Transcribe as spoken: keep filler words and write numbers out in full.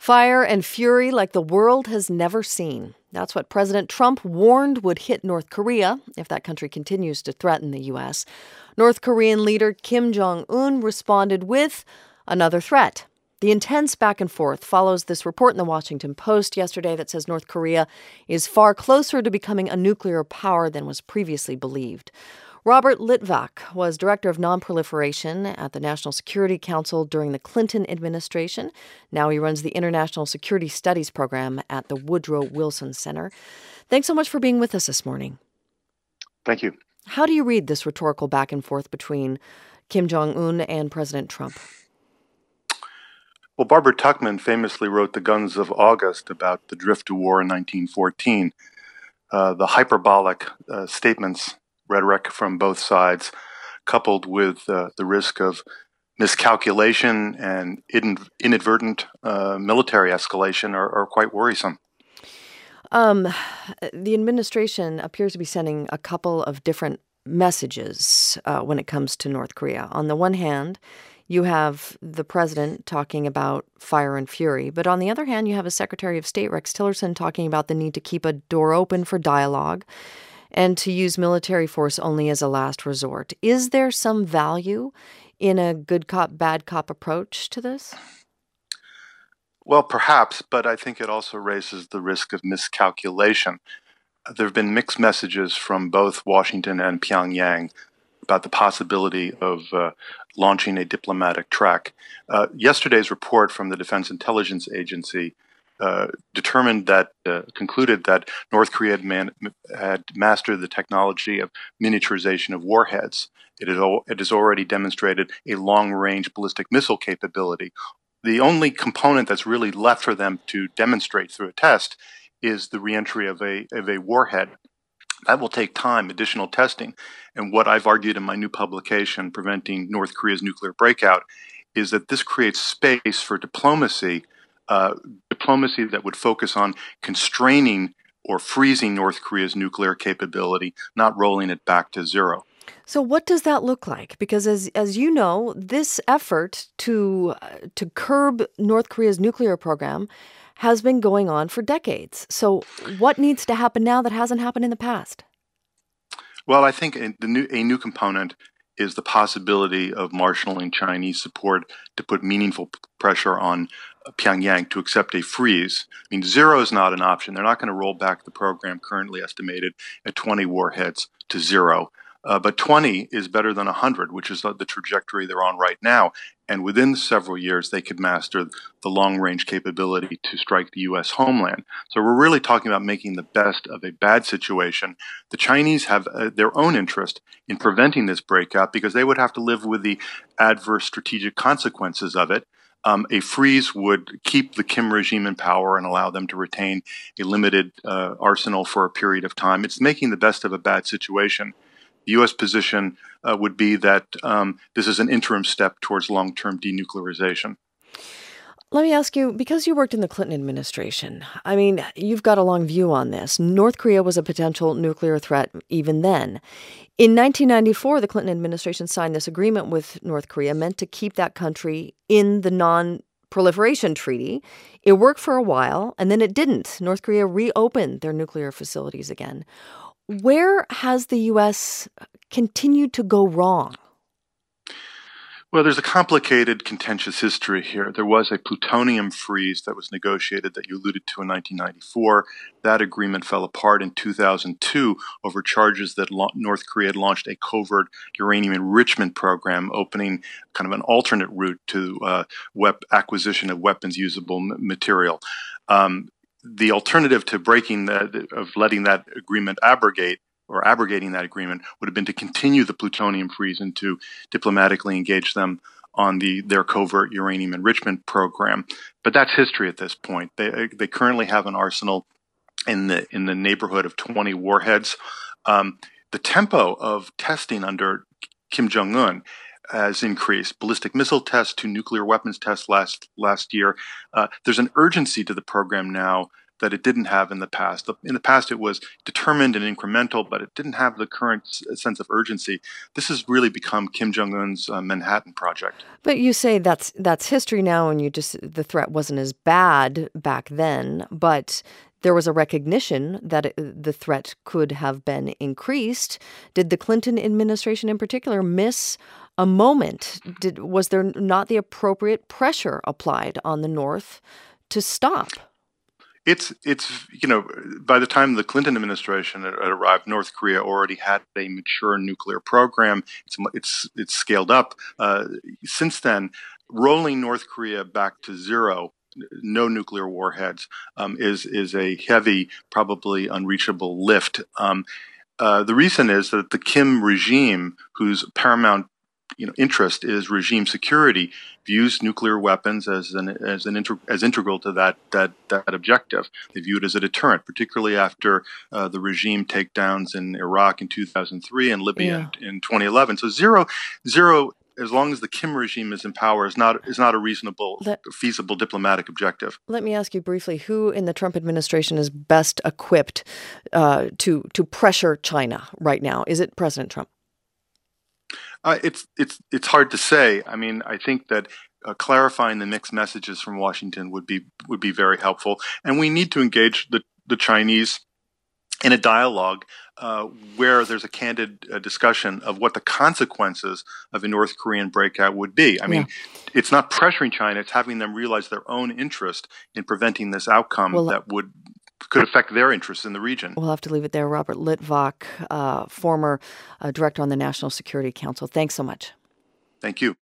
Fire and fury like the world has never seen. That's what President Trump warned would hit North Korea if that country continues to threaten the U S. North Korean leader Kim Jong-un responded with another threat. The intense back and forth follows this report in the Washington Post yesterday that says North Korea is far closer to becoming a nuclear power than was previously believed. Robert Litvak was director of nonproliferation at the National Security Council during the Clinton administration. Now he runs the International Security Studies program at the Woodrow Wilson Center. Thanks so much for being with us this morning. Thank you. How do you read this rhetorical back and forth between Kim Jong-un and President Trump? Well, Barbara Tuchman famously wrote The Guns of August about the drift to war in nineteen fourteen. Uh, the hyperbolic uh, statements, rhetoric from both sides, coupled with uh, the risk of miscalculation and in- inadvertent uh, military escalation are, are quite worrisome. Um, the administration appears to be sending a couple of different messages uh, when it comes to North Korea. On the one hand, you have the president talking about fire and fury. But on the other hand, you have a Secretary of State, Rex Tillerson, talking about the need to keep a door open for dialogue and to use military force only as a last resort. Is there some value in a good cop, bad cop approach to this? Well, perhaps, but I think it also raises the risk of miscalculation. There have been mixed messages from both Washington and Pyongyang about the possibility of uh, launching a diplomatic track. Uh, yesterday's report from the Defense Intelligence Agency uh, determined that, uh, concluded that North Korea had, man- had mastered the technology of miniaturization of warheads. It, is al- it has already demonstrated a long-range ballistic missile capability. The only component that's really left for them to demonstrate through a test is the reentry of a, of a warhead. That will take time, additional testing. And what I've argued in my new publication, Preventing North Korea's Nuclear Breakout, is that this creates space for diplomacy, uh, diplomacy that would focus on constraining or freezing North Korea's nuclear capability, not rolling it back to zero. So what does that look like? Because as as you know, this effort to uh, to curb North Korea's nuclear program has been going on for decades. So what needs to happen now that hasn't happened in the past? Well, I think a, the new, a new component is the possibility of marshaling Chinese support to put meaningful pressure on Pyongyang to accept a freeze. I mean, zero is not an option. They're not going to roll back the program currently estimated at twenty warheads to zero. Uh, but twenty is better than one hundred, which is the trajectory they're on right now. And within several years, they could master the long-range capability to strike the U S homeland. So we're really talking about making the best of a bad situation. The Chinese have uh, their own interest in preventing this breakout because they would have to live with the adverse strategic consequences of it. Um, a freeze would keep the Kim regime in power and allow them to retain a limited uh, arsenal for a period of time. It's making the best of a bad situation. The U S position uh, would be that um, this is an interim step towards long-term denuclearization. Let me ask you, because you worked in the Clinton administration, I mean, you've got a long view on this. North Korea was a potential nuclear threat even then. In nineteen ninety-four, the Clinton administration signed this agreement with North Korea meant to keep that country in the non-proliferation treaty. It worked for a while, and then it didn't. North Korea reopened their nuclear facilities again. Where has the U S continued to go wrong? Well, there's a complicated, contentious history here. There was a plutonium freeze that was negotiated that you alluded to in nineteen ninety-four. That agreement fell apart in two thousand two over charges that lo- North Korea had launched a covert uranium enrichment program, opening kind of an alternate route to uh, wep- acquisition of weapons-usable m- material. Um, The alternative to breaking that, of letting that agreement abrogate or abrogating that agreement would have been to continue the plutonium freeze and to diplomatically engage them on the their covert uranium enrichment program. But that's history at this point. They they currently have an arsenal in the in the neighborhood of twenty warheads. Um, the tempo of testing under Kim Jong-un has increased. Ballistic missile tests to nuclear weapons tests last last year. Uh, there's an urgency to the program now that it didn't have in the past. In the past, it was determined and incremental, but it didn't have the current sense of urgency. This has really become Kim Jong-un's uh, Manhattan Project. But you say that's that's history now, and you just the threat wasn't as bad back then, but there was a recognition that it, the threat could have been increased. Did the Clinton administration in particular miss a moment? Did was there not the appropriate pressure applied on the North to stop? It's, it's you know, by the time the Clinton administration had arrived, North Korea already had a mature nuclear program. It's it's, it's scaled up. Uh, since then, rolling North Korea back to zero, no nuclear warheads, um, is is a heavy, probably unreachable lift. Um, uh, the reason is that the Kim regime, whose paramount you know, interest is regime security, views nuclear weapons as an as an inter, as integral to that that that objective. They view it as a deterrent, particularly after uh, the regime takedowns in Iraq in two thousand three and Libya yeah. in, in twenty eleven. So zero zero. As long as the Kim regime is in power, is not is not a reasonable, let, feasible diplomatic objective. Let me ask you briefly: who in the Trump administration is best equipped uh, to to pressure China right now? Is it President Trump? Uh, it's it's it's hard to say. I mean, I think that uh, clarifying the mixed messages from Washington would be would be very helpful, and we need to engage the the Chinese in a dialogue uh, where there's a candid uh, discussion of what the consequences of a North Korean breakout would be. I mean, yeah. it's not pressuring China; it's having them realize their own interest in preventing this outcome well, that would. could affect their interests in the region. We'll have to leave it there. Robert Litvak, uh, former uh, director on the National Security Council. Thanks so much. Thank you.